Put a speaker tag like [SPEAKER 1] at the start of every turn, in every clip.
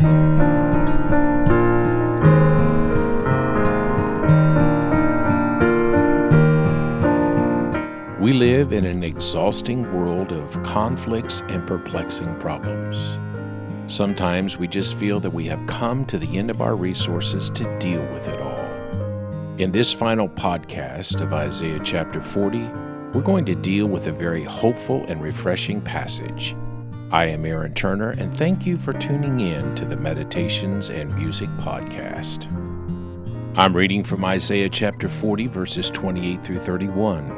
[SPEAKER 1] We live in an exhausting world of conflicts and perplexing problems. Sometimes we just feel that we have come to the end of our resources to deal with it all. In this final podcast of Isaiah chapter 40, we're going to deal with a very hopeful and refreshing passage. I am Aaron Turner, and thank you for tuning in to the Meditations and Music Podcast. I'm reading from Isaiah chapter 40, verses 28 through 31.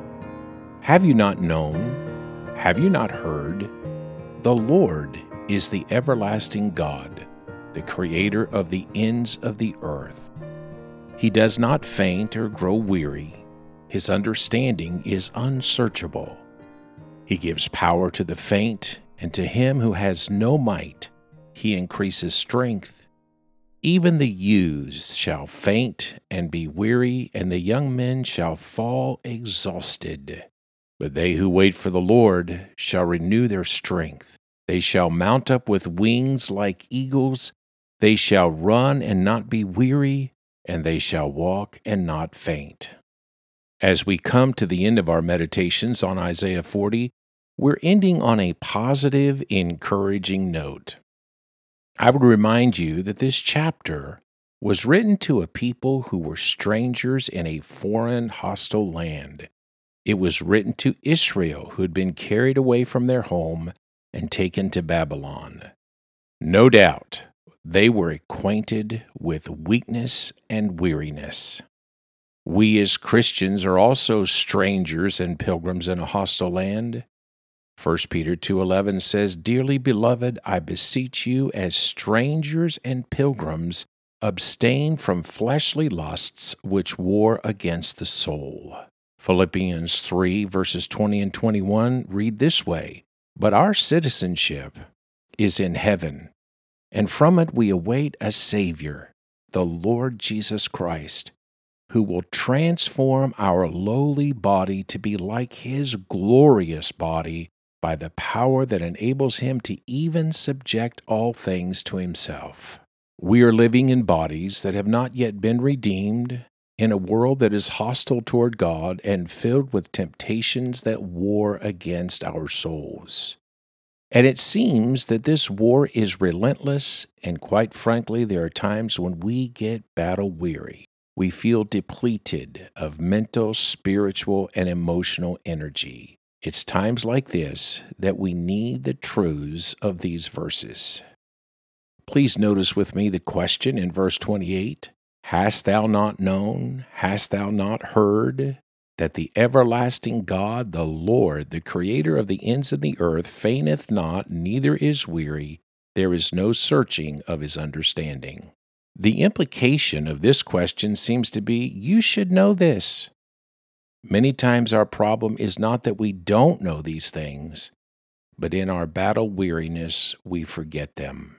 [SPEAKER 1] Have you not known? Have you not heard? The Lord is the everlasting God, the creator of the ends of the earth. He does not faint or grow weary. His understanding is unsearchable. He gives power to the faint, and to him who has no might, he increases strength. Even the youths shall faint and be weary, and the young men shall fall exhausted. But they who wait for the Lord shall renew their strength. They shall mount up with wings like eagles. They shall run and not be weary, and they shall walk and not faint. As we come to the end of our meditations on Isaiah 40, we're ending on a positive, encouraging note. I would remind you that this chapter was written to a people who were strangers in a foreign, hostile land. It was written to Israel, who had been carried away from their home and taken to Babylon. No doubt, they were acquainted with weakness and weariness. We as Christians are also strangers and pilgrims in a hostile land. 1 Peter 2:11 says, "Dearly beloved, I beseech you as strangers and pilgrims, abstain from fleshly lusts which war against the soul." Philippians 3, verses 20 and 21 read this way, "But our citizenship is in heaven, and from it we await a Savior, the Lord Jesus Christ, who will transform our lowly body to be like His glorious body by the power that enables Him to even subject all things to Himself." We are living in bodies that have not yet been redeemed, in a world that is hostile toward God and filled with temptations that war against our souls. And it seems that this war is relentless, and quite frankly, there are times when we get battle weary. We feel depleted of mental, spiritual, and emotional energy. It's times like this that we need the truths of these verses. Please notice with me the question in verse 28. Hast thou not known, hast thou not heard, that the everlasting God, the Lord, the creator of the ends of the earth, fainteth not, neither is weary, there is no searching of his understanding? The implication of this question seems to be, you should know this. Many times our problem is not that we don't know these things, but in our battle weariness, we forget them.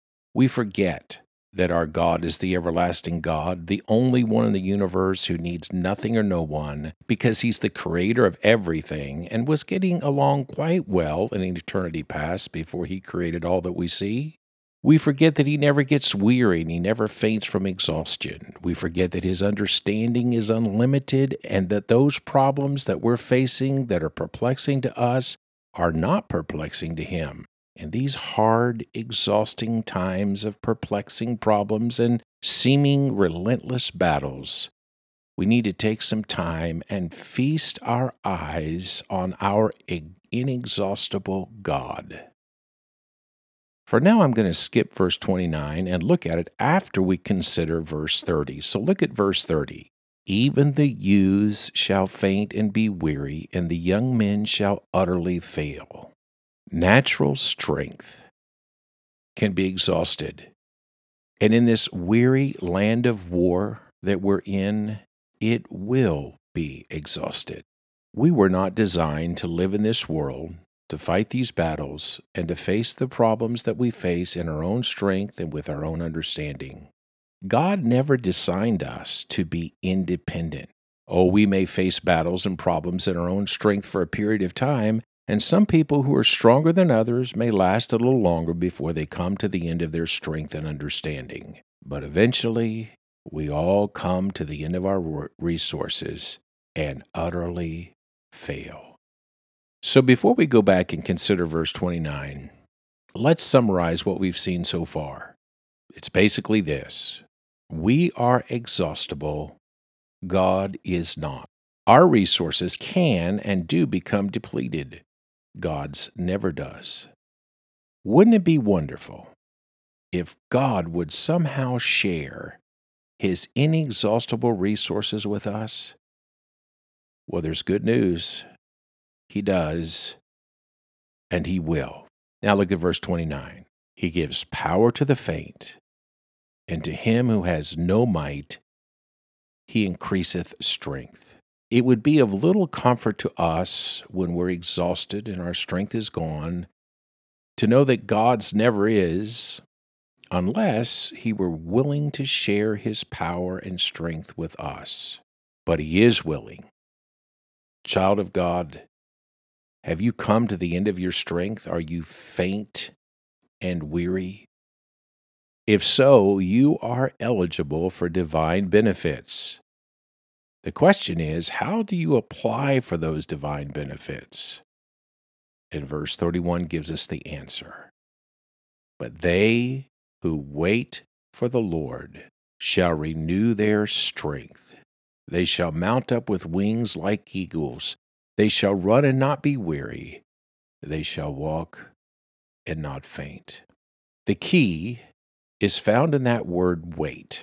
[SPEAKER 1] We forget that our God is the everlasting God, the only one in the universe who needs nothing or no one, because He's the creator of everything and was getting along quite well in an eternity past before He created all that we see. We forget that He never gets weary and He never faints from exhaustion. We forget that His understanding is unlimited and that those problems that we're facing that are perplexing to us are not perplexing to Him. In these hard, exhausting times of perplexing problems and seeming relentless battles, we need to take some time and feast our eyes on our inexhaustible God. For now, I'm going to skip verse 29 and look at it after we consider verse 30. So look at verse 30. "Even the youths shall faint and be weary, and the young men shall utterly fail." Natural strength can be exhausted. And in this weary land of war that we're in, it will be exhausted. We were not designed to live in this world, to fight these battles, and to face the problems that we face in our own strength and with our own understanding. God never designed us to be independent. Oh, we may face battles and problems in our own strength for a period of time, And some people who are stronger than others may last a little longer before they come to the end of their strength and understanding. But eventually, we all come to the end of our resources and utterly fail. So before we go back and consider verse 29, let's summarize what we've seen so far. It's basically this: we are exhaustible, God is not. Our resources can and do become depleted. God's never does. Wouldn't it be wonderful if God would somehow share His inexhaustible resources with us? Well, there's good news. He does, and He will. Now look at verse 29. He gives power to the faint, and to him who has no might, He increaseth strength. It would be of little comfort to us when we're exhausted and our strength is gone to know that God's never is, unless He were willing to share His power and strength with us. But He is willing. Child of God, have you come to the end of your strength? Are you faint and weary? If so, you are eligible for divine benefits. The question is, how do you apply for those divine benefits? And verse 31 gives us the answer. But they who wait for the Lord shall renew their strength. They shall mount up with wings like eagles. They shall run and not be weary. They shall walk and not faint. The key is found in that word wait.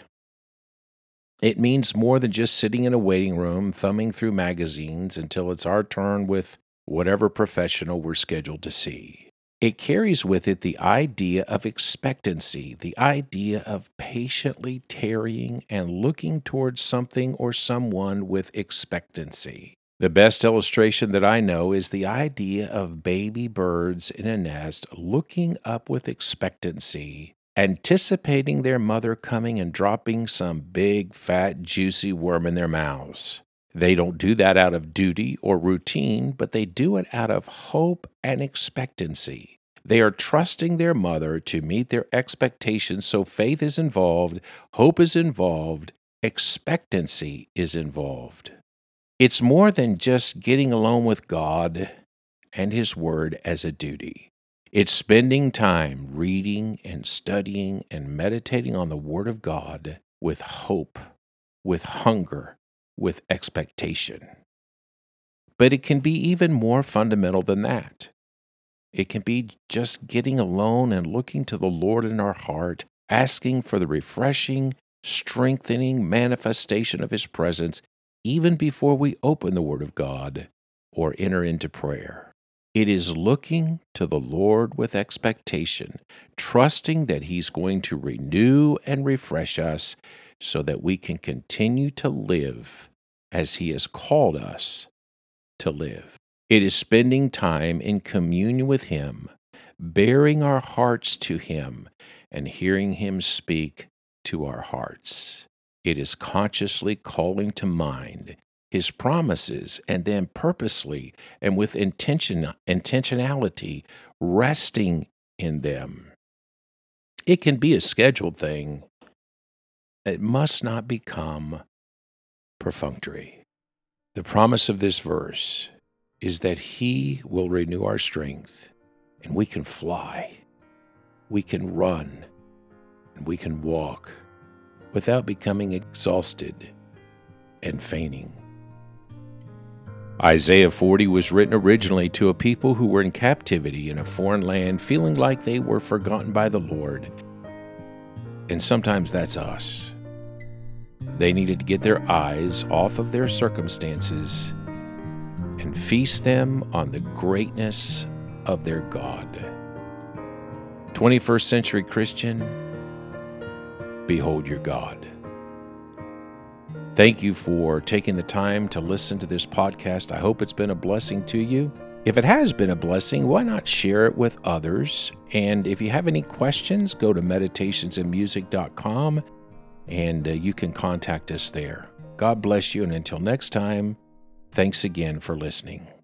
[SPEAKER 1] It means more than just sitting in a waiting room, thumbing through magazines until it's our turn with whatever professional we're scheduled to see. It carries with it the idea of expectancy, the idea of patiently tarrying and looking towards something or someone with expectancy. The best illustration that I know is the idea of baby birds in a nest looking up with expectancy, anticipating their mother coming and dropping some big, fat, juicy worm in their mouths. They don't do that out of duty or routine, but they do it out of hope and expectancy. They are trusting their mother to meet their expectations, so faith is involved, hope is involved, expectancy is involved. It's more than just getting alone with God and His Word as a duty. It's spending time reading and studying and meditating on the Word of God with hope, with hunger, with expectation. But it can be even more fundamental than that. It can be just getting alone and looking to the Lord in our heart, asking for the refreshing, strengthening manifestation of His presence even before we open the Word of God or enter into prayer. It is looking to the Lord with expectation, trusting that He's going to renew and refresh us so that we can continue to live as He has called us to live. It is spending time in communion with Him, bearing our hearts to Him, and hearing Him speak to our hearts. It is consciously calling to mind His promises and then purposely and with intentionality resting in them. It can be a scheduled thing. It must not become perfunctory. The promise of this verse is that He will renew our strength and we can fly, we can run, and we can walk without becoming exhausted and fainting. Isaiah 40 was written originally to a people who were in captivity in a foreign land, feeling like they were forgotten by the Lord. And sometimes that's us. They needed to get their eyes off of their circumstances and feast them on the greatness of their God. 21st century Christian, behold your God. Thank you for taking the time to listen to this podcast. I hope it's been a blessing to you. If it has been a blessing, why not share it with others? And if you have any questions, go to meditationsandmusic.com and you can contact us there. God bless you, and until next time, thanks again for listening.